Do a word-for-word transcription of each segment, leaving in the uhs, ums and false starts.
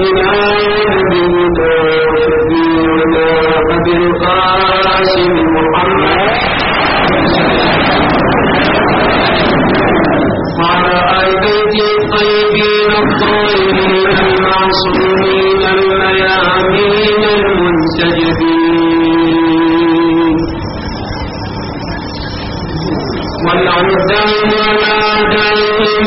سيدنا ونبينا وشفيعنا أبي القاسم محمد وعلى آل بيته الطيبين الطاهرين المعصومين الميامين المنتجبين والأعداء والأعداء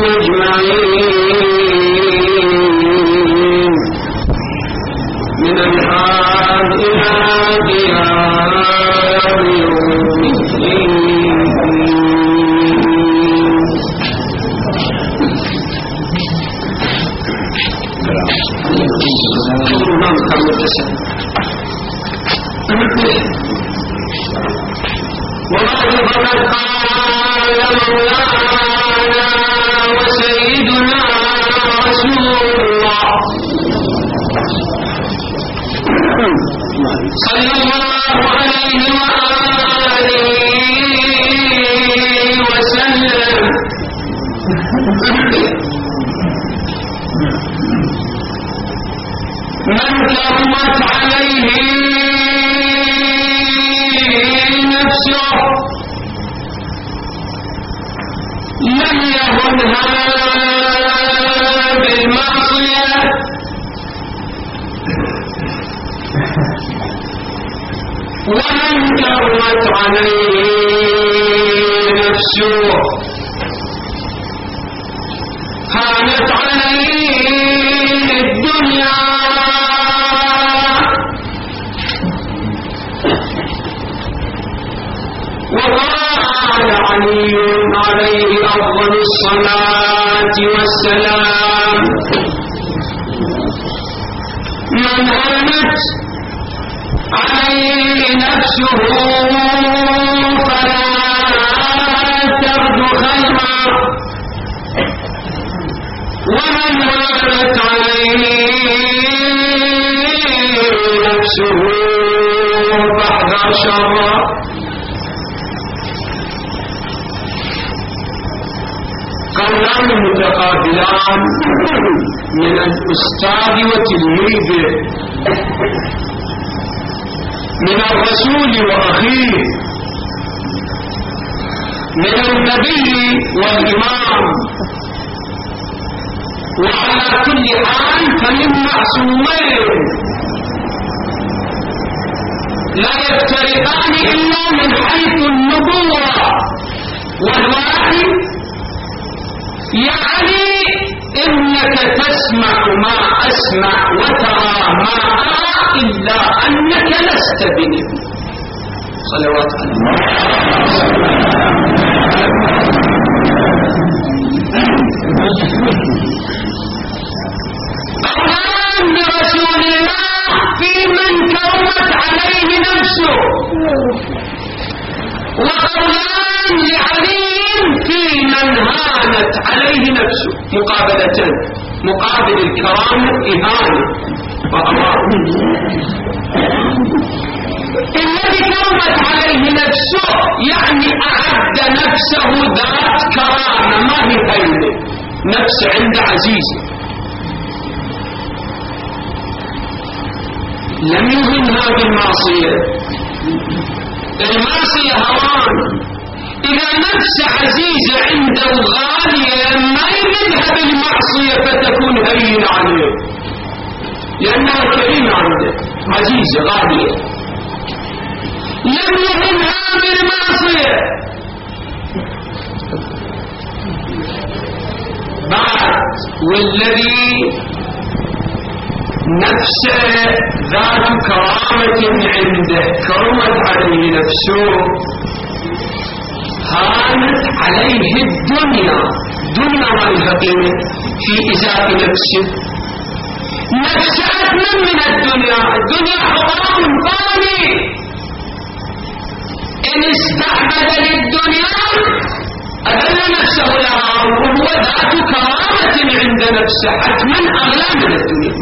أجمعين من الآن إلى قيام يوم الدين. وقد فقد قال مولانا وسيدنا رسول الله صلى الله عليه وآله وسلم من كرمت عليه نفسه لم يهنها بالمعصية ومن كرمت عليه نفسه هانت عليه الدنيا وقال علي عليه أفضل الصلاة والسلام من هانت عليه نفسه فلا ترد خيرا ومن هانت عليه نفسه فاحذر شرا. قولان متقابلان من الأستاذ وتلميذه من الرسول وأخيه من النبي والإمام وعلى كل حال فمن معصومين لا يفترقان إلا من حيث النبوة والوحي يعني إنك تسمع ما أسمع وترى ما أرى إلا أنك لست بنبي صلوات الله. قولان لرسول الله في من كرمت عليه نفسه وقولان لعلي في من هانت عليه نفسه مقابلتين مقابل الكرامة إهانة وأمارة. الذي كرمت عليه نفسه يعني أعد نفسه ذات كرامة ما هي هينة نفس عند عزيزه لم يهنها بالمعصية. المعصية هوان إذا نفس عزيزة عنده غالية ما يمدها بالمعصية فتكون هينة عليه لأنها كريمة عنده عزيزة غالية. لم يهنها بالمعصية بعد والذي نفسه ذات كرامة عنده كرمت عليه نفسه هانت عليه الدنيا. دنيا والحقيمة في إزاء نفسه نفسه أثمن من الدنيا. الدنيا حرام فاني إن استعبد للدنيا أذل نفسه لها وهو ذات كرامة عند نفسه حتما أغلى من الدنيا.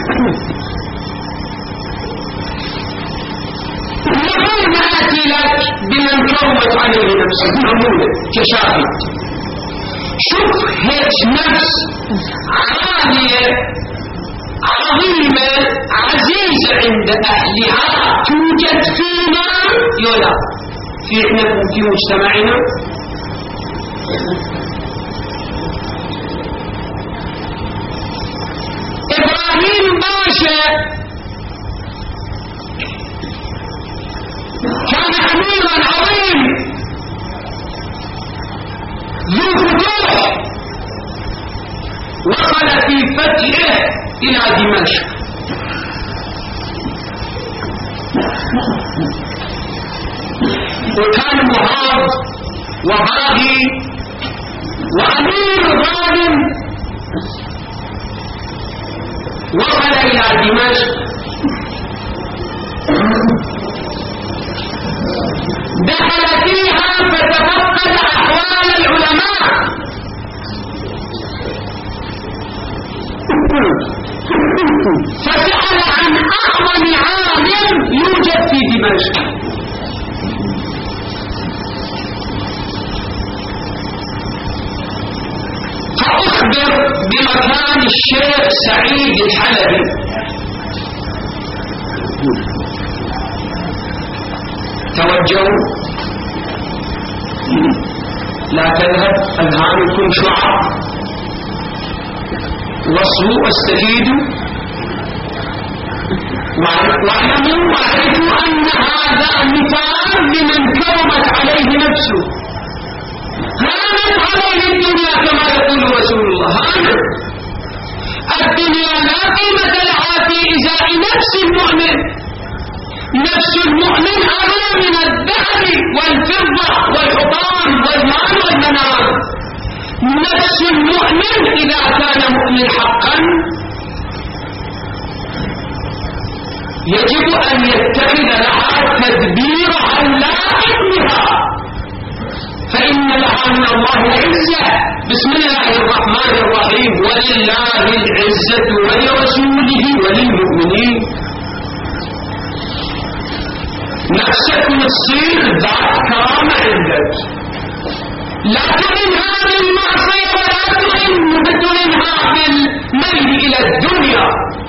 نحن نأتي لك بمن كرمت عليه نفسه نمونه كشاهد. شوف هيك نفس عالية عظيمة عزيزة عند أهلها توجد فينا يولا في احنا في مجتمعنا. إبراهيم باشا كان أميرا عظيم ذو فتوح، وصل في فتحه إلى دمشق، وكان مهاب وباغي وأمير ظالم. وصل إلى دمشق، دخل فيها فتفقد أحوال العلماء، فسأل عن أعظم عالم يوجد في دمشق. فأخبر بمكان الشيخ سعيد الحلبي، توجهوا لا تذهب أذهانكم شعر، وصلوا واستفيدوا واعلموا وعرفوا أن هذا مثال لمن كرمت عليه نفسه، هانت عليه الدنيا كما يقول رسول الله، هانت الدنيا لا قيمة لها في إزاء نفس المؤمن. نفس المؤمن أغلى من الذهب والفضة والحطام والمال والمنام. نفس المؤمن إذا كان مؤمن حقا يجب أن يتخذ لها تدبيرها اللائق بها، فإن لها من الله العزة. بسم الله الرحمن الرحيم، ولله العزة ولرسوله وللمؤمنين. نفسك تصير ذات كرامة عندك، لا تؤمنها بالمعصية ولا تؤمنها بالميل إلى الدنيا.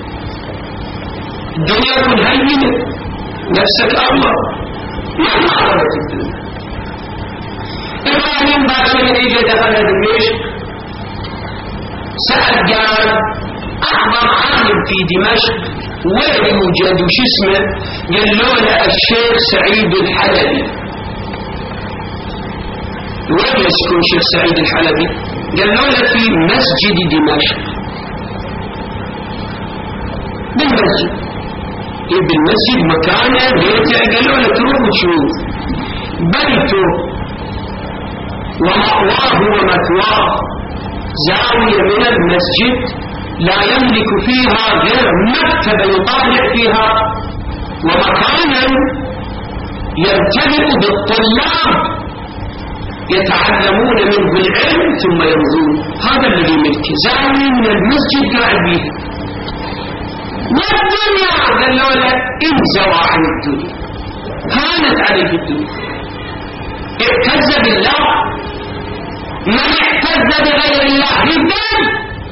الدنيا تكون هينة، نفسك أغلى، ما عرفت الدنيا. إبراهيم باشا نتيجة دخل دمشق، سأل قال أعظم عالم في دمشق وين يوجد وش اسمه؟ قالوا له الشيخ سعيد الحلبي. وين يسكن الشيخ سعيد الحلبي؟ قالوا له في مسجد دمشق. بالمسجد، إيه بالمسجد مكانه بيته. قالوا له تروح وتشوف بيته ومأواه ومثواه زاوية من المسجد لا يملك فيها غير مكتبة يطالع فيها، ومكانا يرتبط بالطلاب يتعلمون منه العلم ثم يمضون. هذا الذي ملكه زاوية من المسجد قاعد به. والدنيا قالوا له انزوا عن الدنيا، هانت عليه الدنيا. اعتز بالله، من اعتز بغير الله يبدل.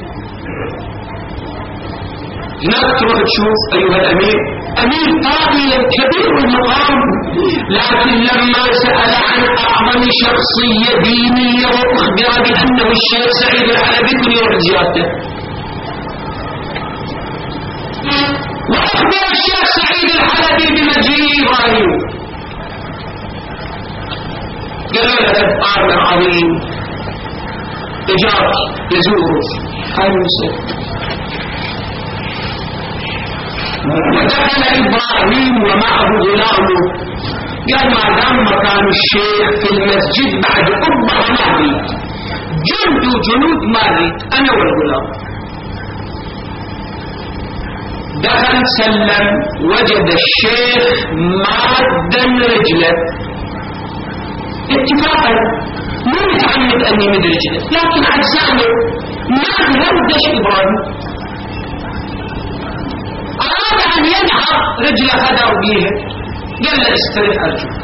هناك تروح تشوف أيها الأمير، أمير طاغي كبير المقام، لكن لما سأل عن أعظم شخصية دينية وأخبر بأنه الشيخ سعيد الحلبي كن يروح زيارته. وأخبر الشيخ سعيد الحلبي بمجيء إبراهيم، قالوا له أبقار عظيم إجارة يزوره. هاي المسألة. ودخل إبراهيم ومعه غلامه، قال ما دام مكان الشيخ في المسجد بعد قبة ما ريت، جند وجنود ما ريت، أنا والغلام. دخل سلم، وجد الشيخ مادا رجله اتفاقا، مو متعمد أني من رجله لكن عجزانه ما يردش إبراهيم. أراد أن ينحر رجله خدر بيها، قال له استريح أرجوك.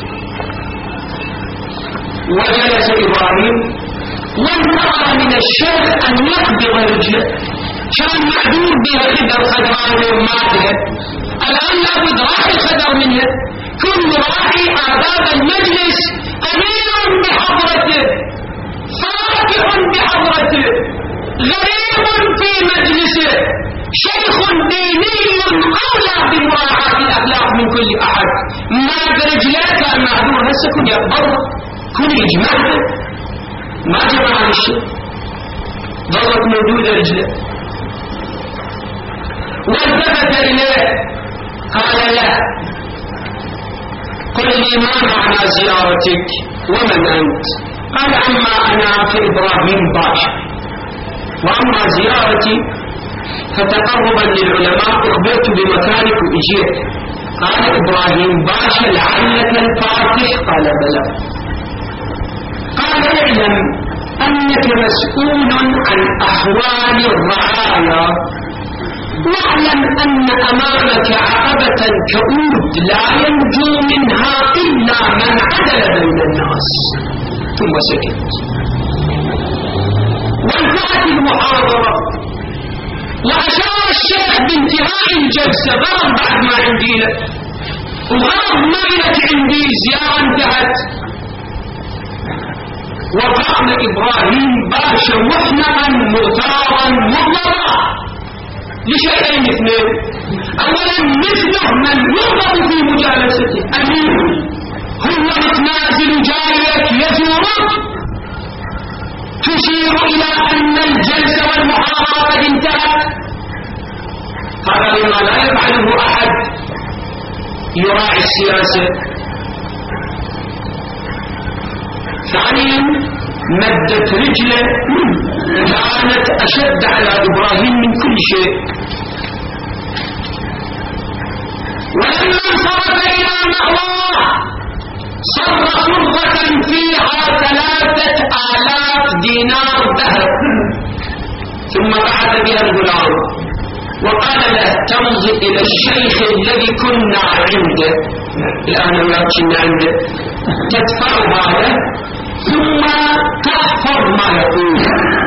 وجلس إبراهيم وانتظر من الشيخ أن يقبض رجله، كان معذور بها خدر خدرانة وماتها، الآن لابد راعي الخدر منها. كل راعي آداب المجلس أمير بحضرته، فاتح بحضرته، غريب في مجلسه، شيخ ديني أولى بمراعاة الأخلاق من كل أحد. ما برجلات كان معذور، هسه كن يقبض كن يجمعه، ما جمع عن الشيء، ظلت موجودة رجله. والتفت إليه قال لا، قل لي ما معنى زيارتك ومن أنت؟ قال أما أنا فإبراهيم باشا، وأما زيارتي فتقربا للعلماء أخبرت بمكانك وإجيت. قال إبراهيم باشا لعلك الفاتح؟ قال بلى. قال اعلم أنك مسؤول عن أحوال الرعايا، واعلم أن أمامك عقبة كؤود لا ينجو منها إلا من عدل بين الناس. ثم سكت وانتهت المحاضرة، وأشار الشيخ بانتهاء الجلسة، غرض بعد ما عندي لك وغرض ما لك عندي، زيارة انتهت. وقام إبراهيم باشا محنقا مغتارا مغضبا لشيئين اثنين. أولا مثله من يغضب في مجالسته، أمين هو متنازل جايك يزورك، تشير إلى أن الجلسة والمحاضرة قد انتهت. هذا مما لا يفعله أحد يراعي السياسة. ثانيا مدت رجله كانت أشد على إبراهيم من كل شيء. ولما انصرف إلى مأواه صر صرفة فيها ثلاثة آلاف دينار ذهب، ثم بعث بها الغلام وقال له تمضي إلى الشيخ الذي كنا عنده، الآن لا كنا عنده، تدفعها له ثم تحفظ ما يقول.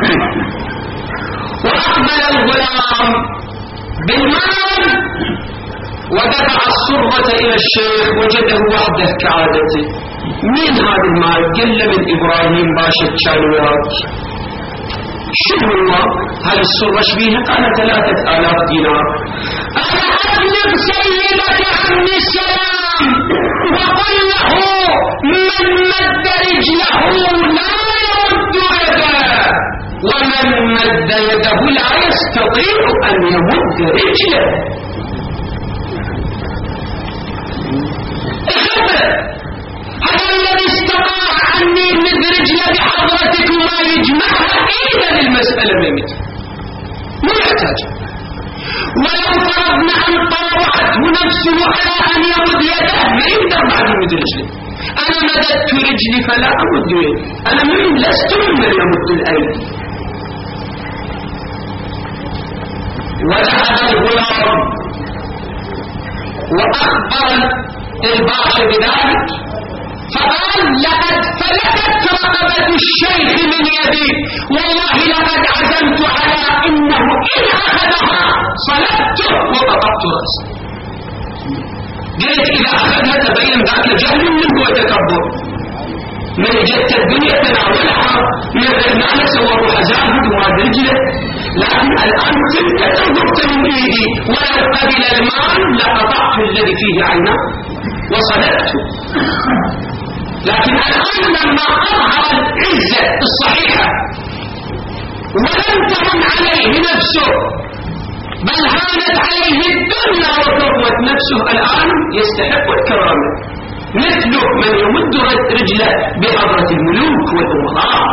وأقبل الغلام بالمال ودفع الصرة إلى الشيخ، وجده وحده كعادته. مين هذا المال؟ قل من إبراهيم باشا الشالوات. شنو هو؟ هل الصرة شبيهة؟ قال ثلاثة آلاف دينار. أنا أطلب سيدك عن السلام وقل له من مد رجله لا يمد يده، ومن مد يده لا يستطيع أن يمد رجله. هذا الذي استطاع أن يمد رجله بحضرتك وما يجمعها إلا للمسألة ميمته، مو يحتاج. ولو فرضنا أن طاوعته نفسه على أن يمد يده ما يقدر بعد يمد رجله. أنا مددت رجلي فلا أمد يدي، أنا من لست ممن يمد الأيدي. وذهب الغلام وأخبر الباشا بذلك، فقال لقد فلتت رقبة الشيخ من يدي، والله لقد عزمت على إنه إن أخذها صلبته وقطعت رأسه. قلت إذا أخذها تبين ذاك جهل منه وتكبر، من جدت الدنيا تناولها من الرحمن سوى روح زاهد وماد رجله، لكن الآن تلك تنظرت من إيدي، ولو قبل المال لقطعت الذي فيه عينه وصلبته. لكن الآن لما أظهر العزة الصحيحة ولم تهن عليه نفسه بل هانت عليه الدنيا وكرمت نفسه، الآن يستحق الكرامة مثله من يمد رجله بحضرة الملوك والأمراء.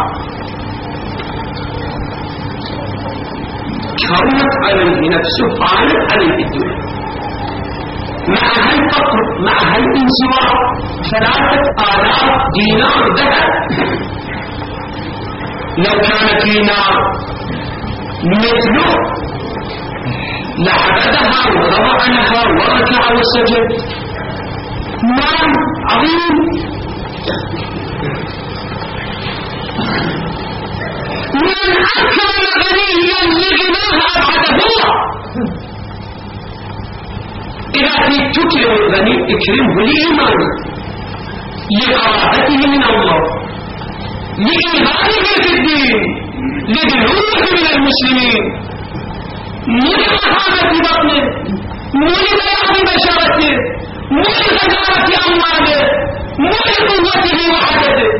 كرمت عليه نفسه، هانت عليه الدنيا مع هالفقر مع هالانزواء. ثلاثة آلاف دينار ذهب، لو كان فينا مثله لعبدها وضرب عنها وركع وسجد. مال عظيم. من أكرم غنيا لغناه أبعده الله. إذا كنت تكرم الغني اكرمه لإيمانه، لقرابته من الله، لإيمانه في الدين، لدنوه من المسلمين، مو لمهابة بطنه، مو لبياض بشرته، مو لغزارة أمواله، مو لقوته وعدده.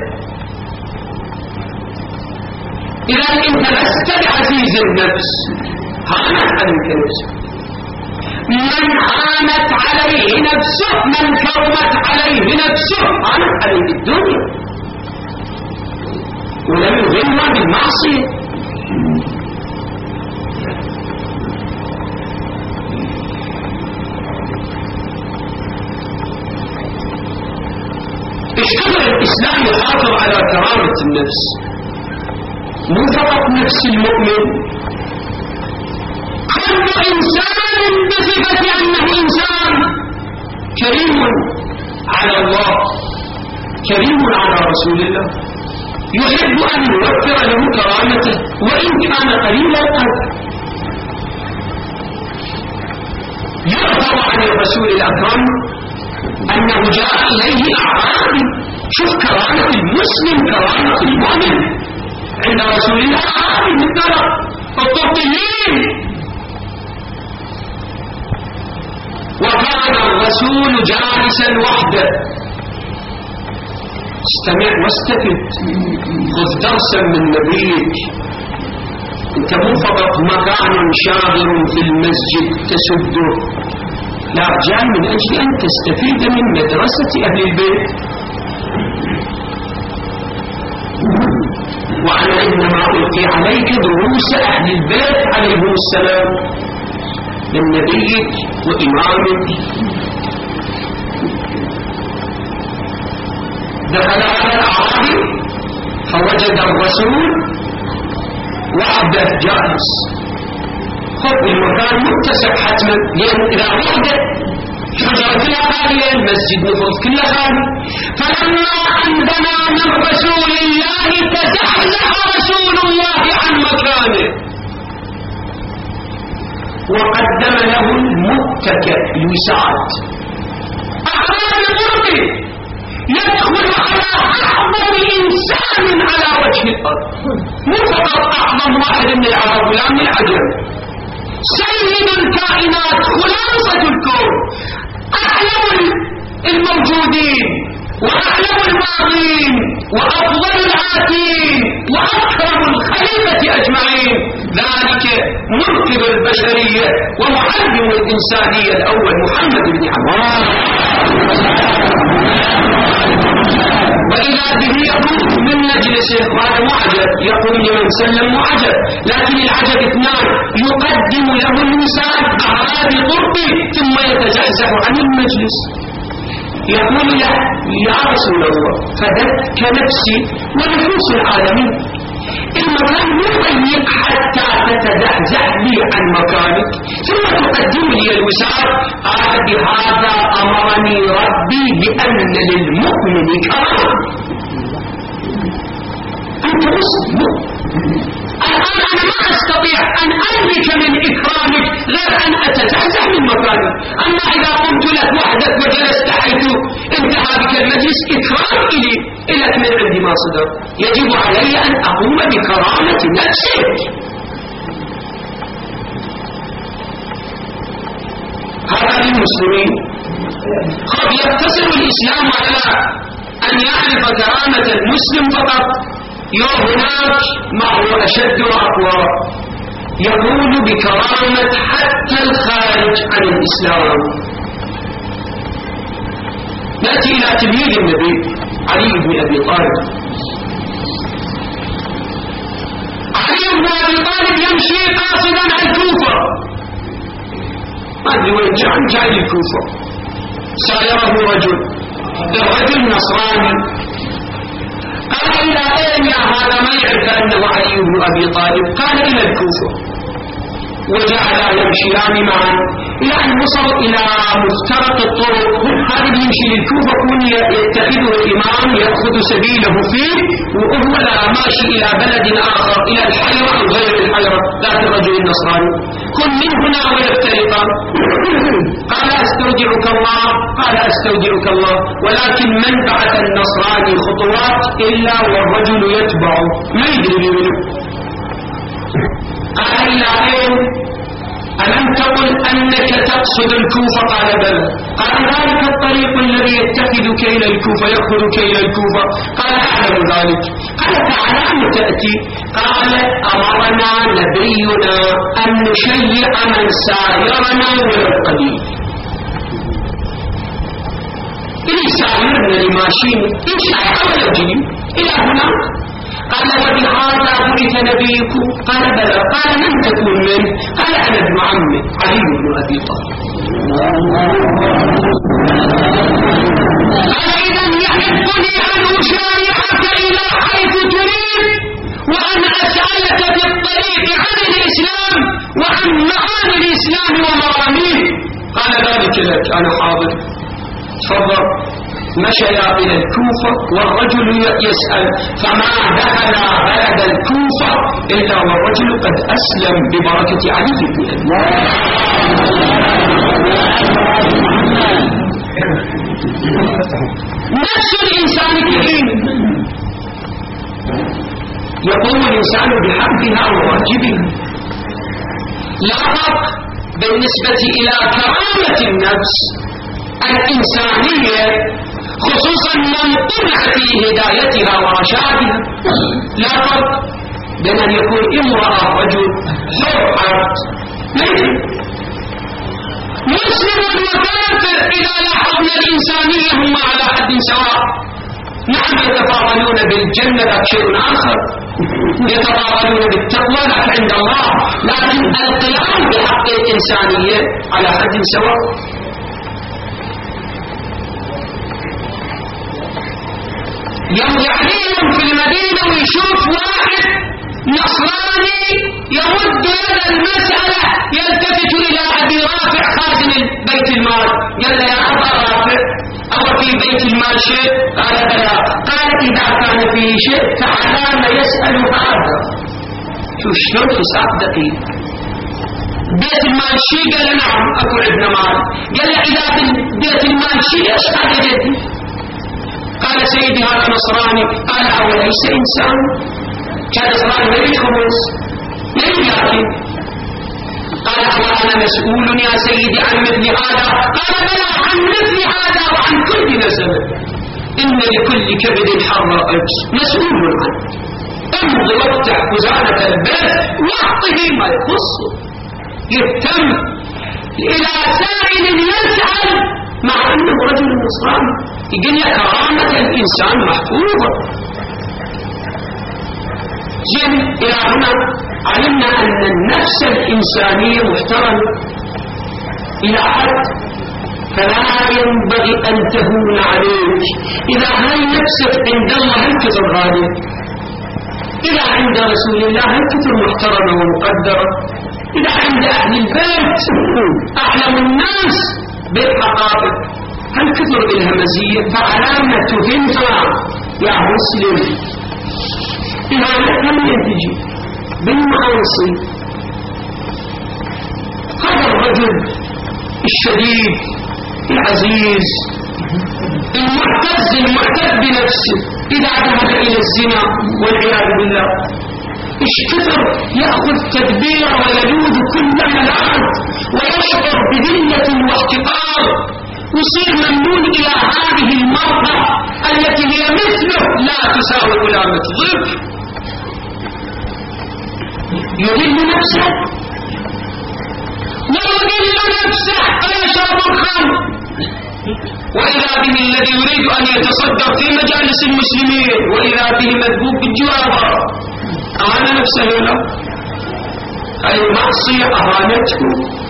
إذا أنت لست بعزيز النفس هانت عليك نفسك. من هانت عليه نفسه، من كرمت عليه نفسه هانت عليه الدنيا، ولم يغنى بالمعصية. اشتغل الإسلام يحافظ على كرامة النفس، مو فقط نفس المؤمن، كل إنسان بصفة أنه إنسان كريم على الله، كريم على رسول الله، يحب أن يوفر له كرامته وإن كان قليل القدر. يعبر عن الرسول الأكرم أنه جاء إليه أعرابي. شوف كرامة المسلم، كرامة المؤمن عند رسول الله أعرابي من الدرب الطرطيين. وكان الرسول جالسا وحده. استمع واستفد، خذ درسا من نبيك. انت مو فقط مكان شاغر في المسجد تسده، لا، جاء من أجل أن تستفيد من مدرسة أهل البيت. وأنا إنما ألقي عليك دروس أهل البيت عليهم السلام من نبيك وإمامك. دخل على الأعرابي فوجد الرسول وحده جالس. خذ المكان متسع حتما، لأن إذا وحده حجرة كلها خالية، المسجد نفرض كلها خالي. فلما أن دنا من رسول الله تزحزح رسول الله عن مكانه وقدم له المتكئ الوساد. أعراب قربه يدخل على أعظم إنسان على وجه الأرض، مو فقط أعظم واحد من العرب ولا من العجم، سيد الكائنات، خلاصة الكون، أعلم الموجودين وأعلم الماضين وأفضل الآتين وأكرم الخليفة أجمعين، ذلك منقذ البشرية ومعلم الإنسانية الأول محمد بن عبد الله. وإذا به يقوم من مجلسه، وهذا معجب، يقوم لمن سلم معجب، لكن العجب اثنان: يقدم له الإنسان أعراب قربه ثم يتزحزح عن المجلس. يقول له: يا رسول الله، فدتك نفسي ونفوس العالمين، المكان مضيق حتى تتزحزح لي عن مكانك ثم تقدم لي الوساد. قال: بهذا أمرني ربي بأن للمؤمن كرامة. أنت مسلم، الآن أنا ما أستطيع أن أملك من إكرامك غير أن أتزحزح من مكانك. أما إذا قمت لك وحدك وجلست حيث انتهى بك المجلس، إكرام إلي إلك من عندي ما صدر، يجب علي أن أقوم بكرامة نفسك. هذا للمسلمين. قد يقتصر الإسلام على أن يعرف كرامة المسلم فقط، هناك ما هو أشد وأقوى، يقول بكرامة حتى الخارج عن الإسلام. نأتي إلى تلميذ النبي علي بن أبي طالب. علي بن أبي طالب يمشي قاصدا الكوفة، ما أدري وين جاء، جاء الكوفة، سايره رجل، الرجل نصراني. قال: إلى أين يا هذا؟ ما يعرف أنه علي بن أبي طالب. قال: إلى الكوفة. وجعلا يمشيان معا إلى أن وصل إلى مفترق الطرق. هذا يمشي للكوفة كون يتخذه الإمام يأخذ سبيله فيه، وهو لا ماشي إلى بلد آخر، إلى الحيرة أو غير الحيرة ذات الرجل النصراني. كن من هنا ويفترقا. قال أستودعك الله، قال أستودعك الله، ولكن من بعث النصراني خطوات إلا والرجل يتبعه ما يدري منه. قال إلى أين؟ ألم تقل أنك تقصد الكوفة؟ قال بلى. قال ذلك الطريق الذي يتخذك إلى الكوفة، يأخذك إلى الكوفة. قال أعلم ذلك. قال تعالى أن تأتي. قال أمرنا نبينا أن نشيع من سايرنا ولو قليل. إلي سايرنا لماشين إن شاء ولو جليل إلى هنا. قال وبهذا بعث نبيكم؟ قال بلى. قال من تكون منه؟ قال أنا ابن عمه علي بن أبي طالب. قال إذا يحبني أن أشارعك إلى حيث تريد، وأن أسألك في الطريق عن الإسلام وعن معاني الإسلام ومراميه. قال ذلك لك، أنا حاضر. تفضل. مشيا إلى الكوفة والرجل يسأل، فما دخل بلد الكوفة إلا والرجل قد أسلم ببركة علي بن أبي نفس الإنسان كريم، يقوم الإنسان بحقها وواجبها. لا فرق بالنسبة إلى كرامة النفس الإنسانية، خصوصا من طمع في هدايتها ورشادها. لا فرق بين أن يكون امرأة رجل حر عبد مسلم وكافر، إذا لاحظنا الإنسانية هم على حد سواء. نعم يتفاضلون بالجنة ذاك شيء آخر، يتفاضلون بالتقوى لك عند الله، لكن القيام بحق الإنسانية على حد سواء. يمضي عليهم في المدينة ويشوف واحد نصراني يرد يد المسألة، يلتفت إلى أبي رافع خازن بيت المال. قال له يا أبا رافع، أو في بيت المال شيء؟ قال بلى. قال إذا كان فيه شيء فعلى ما يسأل هذا. شو شلون حساب دقيق. بيت المال شيء؟ قال نعم أكو عندنا مال. قال له إذا بيت المال شيء إيش هذا جدي؟ قال سيدي هذا نصراني. قال أوليس إنسان؟ كان نصراني ما يخبز ما يأكل. قال أنا مسؤول يا سيدي عن مثل هذا؟ قال بلى عن مثل هذا وعن كل نسب. إن لكل كبد حرائج مسؤول عنه. امضي وافتح خزانة البيت واعطه ما يخصه، يهتم إلى سائل يسأل مع أنه رجل نصراني. يقول لك كرامة الإنسان محفوظة. جئنا إلى هنا علمنا أن النفس الإنسانية محترمة إلى حد، فلا ينبغي أن تهون عليك. إذا هاي نفسك عند الله هل كثر غالي، إذا عند رسول الله هل كثر محترمة ومقدرة، إذا عند أهل البيت أعلم الناس بالحقائق هل كثر بالهمزية. فعلامة تهمها يا مسلم إهانة لم ينتجي بالمعاصي. هذا الرجل الشديد العزيز المعتز المعتز بنفسه إذا ذهب إلى الزنا والعياذ بالله إيش كثر يأخذ تدبير ويلوذ كل ملعب ويشعر بذلة واحتقار، يصير ممنون إلى هذه المرة التي هي مثله لا تساوي علامة ضرب. يذل نفسه ويذل نفسه فيشرب الخمر، وإذا به الذي يريد أن يتصدر في مجالس المسلمين، وإذا به مذبوب بالجوابة. أهان نفسه له، أي معصية أهانته.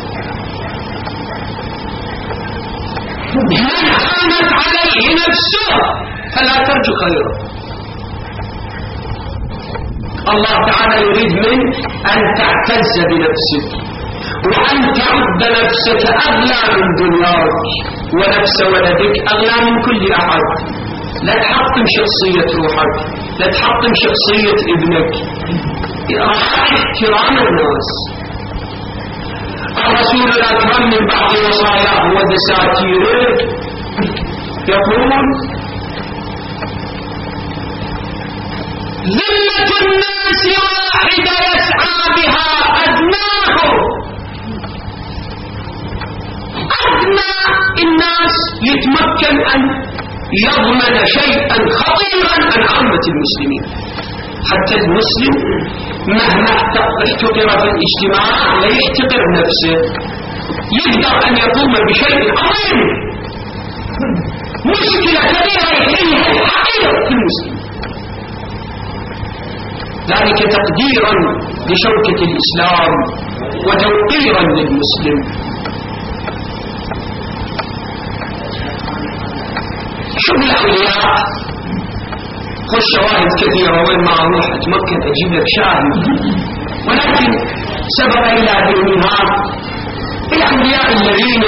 من هانت عليه نفسه فلا ترجو خيره. الله تعالى يريد منك أن تعتز بنفسك وأن تعد نفسك أغلى من دنياك ونفس ولدك أغلى من كل أحد. لا تحطم شخصية روحك، لا تحطم شخصية ابنك، راعي احترام الناس. الرسول الأكرم من بعض وصاياه ودساتيره يقول: ذمة الناس واحدة يسعى بها أدناه. أدنى الناس يتمكن أن يضمن شيئا خطيرا عن عامة المسلمين. حتى المسلم مهما احتقر في الاجتماع لا يحتقر نفسه، يقدر أن يقوم بشيء عظيم، مشكلة كبيرة يحلها الحقيقة في المسلم. ذلك تقديرا لشوكة الإسلام وتوقيرا للمسلم. شوف الأولياء، خش شواهد كثيرة، وين ما أروح أتمكن أجيب لك شاهد، ولكن سبق إلى ذهنها الأولياء الذين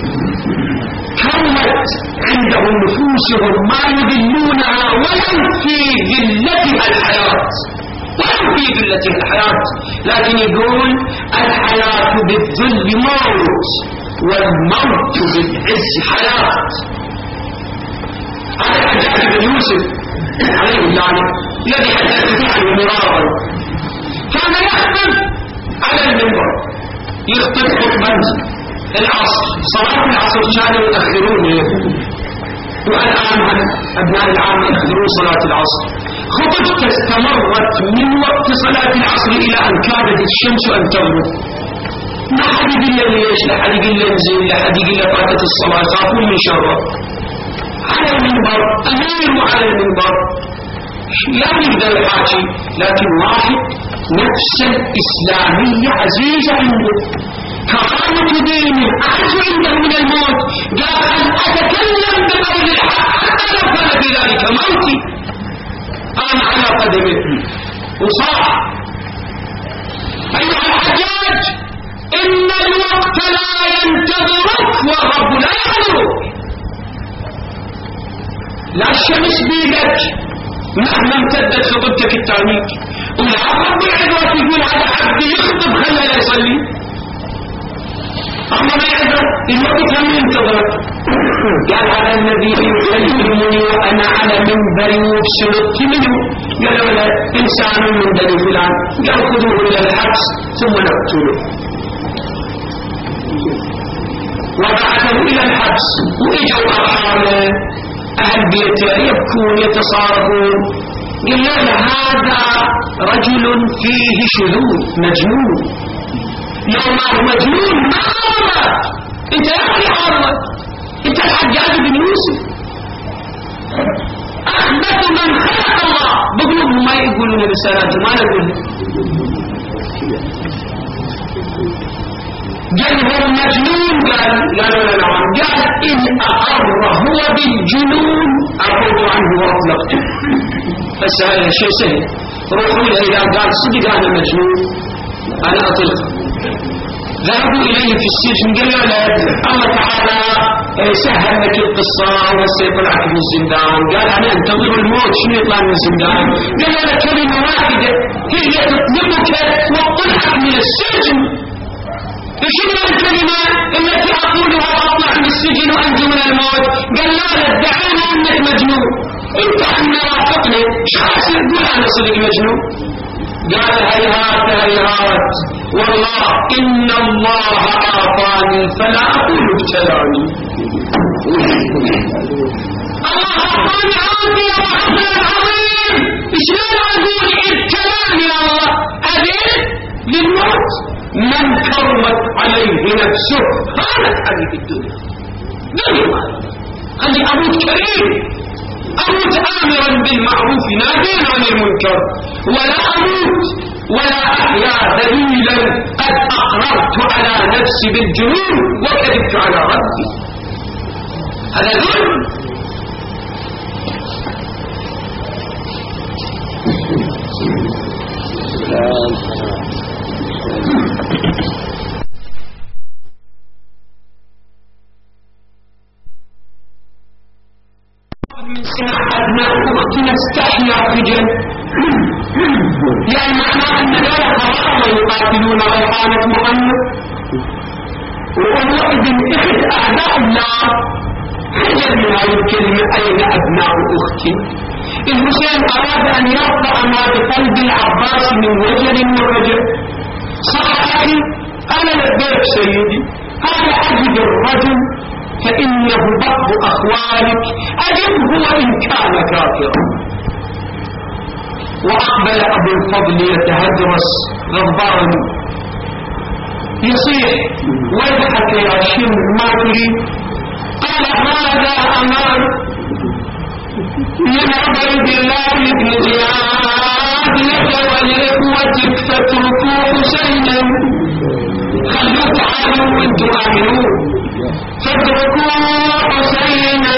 كانت عندهم نفوسهم ما يذلونها ولم في ذلتها الحياة، ولم في ذلتها الحياة، لكن يقول الحياة بالذل موت والموت بالعز حياة. هذا الحجاج بن يوسف عليه اللعنة الذي حدثت عنه مرارا كان يخطب على المنبر، يخطب خطبة العصر، صلاة العصر كانوا يؤخرون، والآن أبناء العام يؤخرون صلاة العصر. خطبته استمرت من وقت صلاة العصر إلى أن كادت الشمس أن تغرب. ما حد يقول له ليش، لا حد يقول له انزل، لا حد يقول له فاتت الصلاة، يخافون من شره. على المنبر أمير وعلى المنبر لا يقدر يحاكي، لكن واحد نفس الإسلامية عزيزة عنده، كرامة دينه أعز عنده من الموت، قال أن أتكلم بقول الحق حتى لو كان في ذلك موتي. قام على قدمه وصاح: أيها الحجاج، إن الوقت لا ينتظرك والرب لا يحضرك. لا الشمس بيدك مهما امتدت خطبتك التانيك، ولا رب العبرة يقول هذا عبدي يخطب خلنا يصلي. أما ما يعذر الوقت هم ينتظرك. قال هذا الذي يكلمني وأنا على منبري وبسلطت منه. قال ولا إنسان من بني فلان، قال خذوه إلى الحبس ثم نقتله. وبعثه إلى الحبس، وإجوا أرحامه أهل بيته يبكون يتصارفون. قال له هذا رجل فيه شذوذ مجنون، لو ما هو مجنون ما عرضت. انت يا أخي عرضت، انت الحجاج بن يوسف أخبث من خلق الله. بقلوبهم ما يقولون رسالته، ما نقول قال هو مجنون. قال لا لا لا نعم. قال إن أقر هو بالجنون أعرض عنه وأطلقته. بس هذا شيء سهل، روحوا له إذا قال صدق أنا مجنون أنا أطلقه. ذهبوا إليه في السجن، قال له لا، الله تعالى سهل لك القصة وسيطلعك من الزندان. قال أنا أنتظر الموت، شنو يطلع من الزندان؟ قال له كلمة واحدة هي تطلقك وتطلعك من السجن. شنو الكلمة التي أقولها وأطلع من السجن وأنجو من الموت؟ قال لا لا ادعينا أنك مجنون، أنت عنا رافقني، إيش خلاص تقول أنا صدق مجنون؟ قال هيهات هيهات والله إن الله أعطاني فلا أقول ابتلاني. الله أعطاني عافية وحفظ عظيم، شلون أقول ابتلاني الله؟ أذن للموت. من كرمت عليه نفسه هانت عليه في الدنيا. دنيا مالك خلي أموت كريم، أموت آمرا بالمعروف ناهيا عن المنكر، ولا أموت ولا أحيا ذليلا قد أقررت على نفسي بالجنون وكذبت على ربي. هذا ظلم. أبناء أختنا استحيا خجل يعني معناه أن لا قرار يقاتلون ريحانة محمد ويومئذ إخذ أعداء الله خجل من هذه الكلمة أين أبناء أختي الحسين أراد أن يرفع ما بقلب العباس من وجل ورجل صاحبي قال لبيك سيدي قال أجد الرجل فإنه بعض أخوانك أجبه وإن كان كافرا وأقبل أبو الفضل يتهدرس غضبان يصيح ويضحك يا شم ما تريد قال هذا أمان من عبيد الله بن زياد لك ولإخوتك فاتركوا حسينا خلوا تعالوا وانتم آمنون فاتركوا حسينا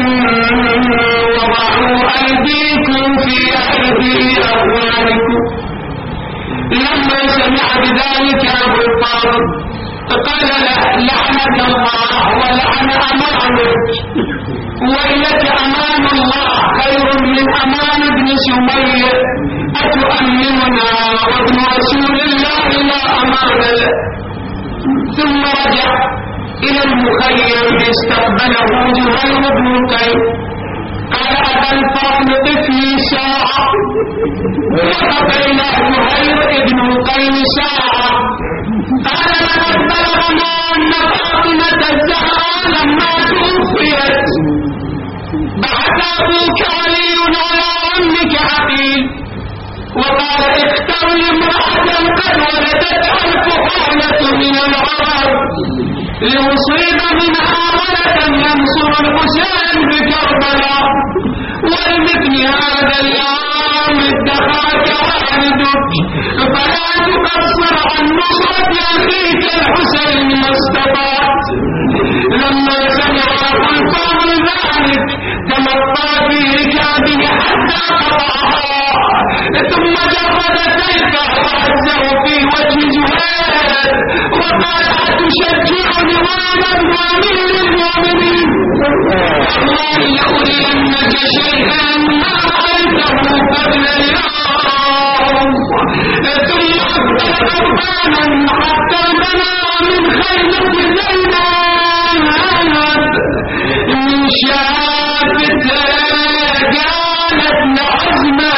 وضعوا أيديكم في أيدي أخوانكم لما سمع بذلك أبو الفاضل قال لعنك الله ولعن أمانك وإلك أمان الله خير من أمان ابن سمية أتؤمننا وابن رسول الله لا أمان له ثم رجع إلى المخيم استقبله زهير بن قيس قال أبا الفضل طفلي ساعة وقف إلى زهير بن قيس ساعة قال لقد بلغنا أن فاطمة الزهراء لما توفيت بعث أبوك علي على أمك عقيل وقال اختر امرأة قد ولدتها الفحولة من العرب ليصيب منها ولدا ينصر الحسين بكربلاء ولمثل هذا اليوم ادخرك والدك فلا تقصر عن نصرة أخيك الحسين ما استطعت لما سمع أبو الفضل ذلك تمطى في ركابه حتى قطعها ثم جرد سيفه وعزه في وجه زهير وقال أتشجعني وانا من المؤمنين والله لأرينك شيئا ما رأيته قبل اليوم ثم أقبل قربانا حتى بنى من خيمة زينب من شافته قالت لعزمه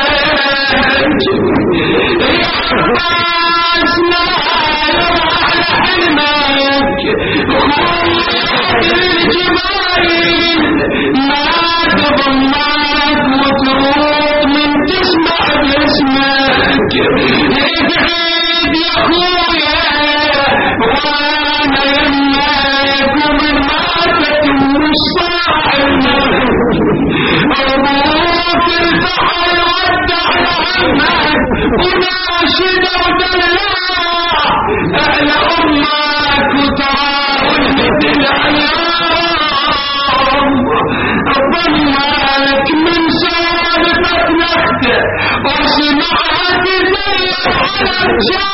يا عباس ما يرى على حلمك خذ الجمايل ما تضمك وتروح من تسمع باسمك ابعد يا اخويا وانا يمك ومن ماتت مصاعنا ابوك الفحل ودع لعمك وناشد ودلع اهل امك وتعاون مثل العيام ضمك من سابقة نخته وسمعت زي على الجاه